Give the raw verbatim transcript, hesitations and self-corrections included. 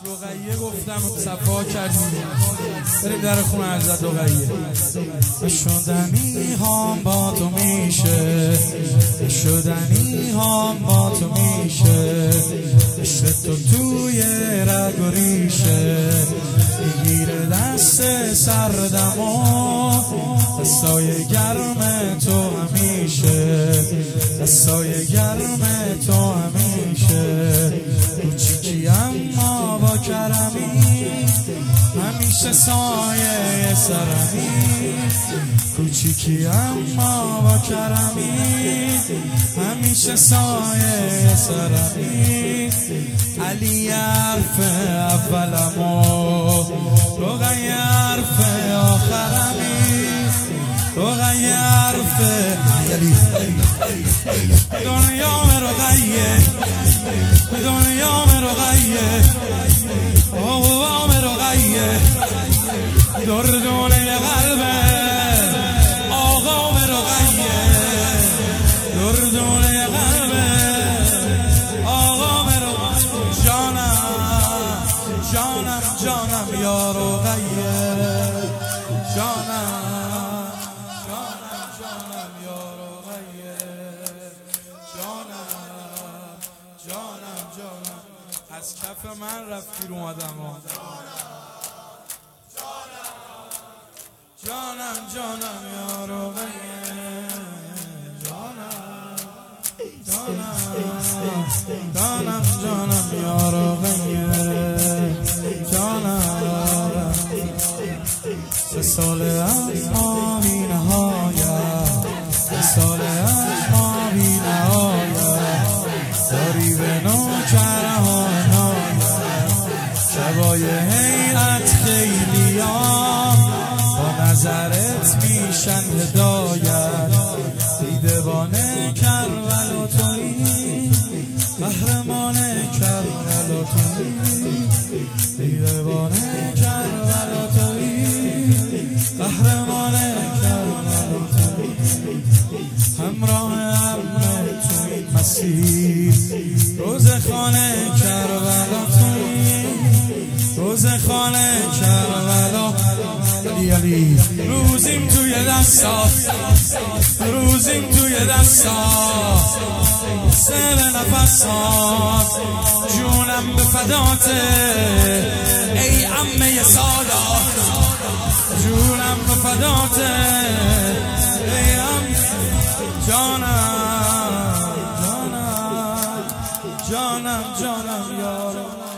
رقیه گفتم صفا کردیم، بریم در خونه حضرت رقیه. شدنی هم با تو میشه، شدنی هم با تو میشه، عشق تو توی رگ و ریشه، میگیره دست سردم و دستای گرم تو همیشه، دستای گرم تو همیشه، کوچیکی اما با کرمی، همیشه سایه سرمی، کوچیکی اما با کرمی، همیشه سایه سرمی، علی حرف اولمو رقی حرف آخرمی، رقی حرف علی دنیا میں رقیه، دنیا میں رقیه، آوا میں رقیه، دردونه قلبه آقا میں رقیه، دردونه قلبه آقا میں رقیه، جانم جانم جانم یا رقیه، جانم جانم جانم یا رقیه، جانم جانم جانم از کف من رفت گیر اومدم ها. جانم جانم یا رقیه، جانم جانم جانم جانم یا رقیه، جانم سه ساله اما بی نهایت، سه ساله اما بی نهایت، داری به نوکره ها نهایت، شبای حیعت خیلی ها با نظرت میشن هدایت، دیدبان کربلا تویی، قهرمان کربلا تویی، دیدبان کربلا تویی، قهرمان کربلا تویی، همراه امن تو این مسیر، روزخانه کربلا تویی، روزخانه کربلا علی علی، روزیم توی دستات، روزیم توی دستات، سر نفسات، جونم به فداته ای عمه سادات، جونم به فداته ای عمه، جانم جانم جانم جانم یارو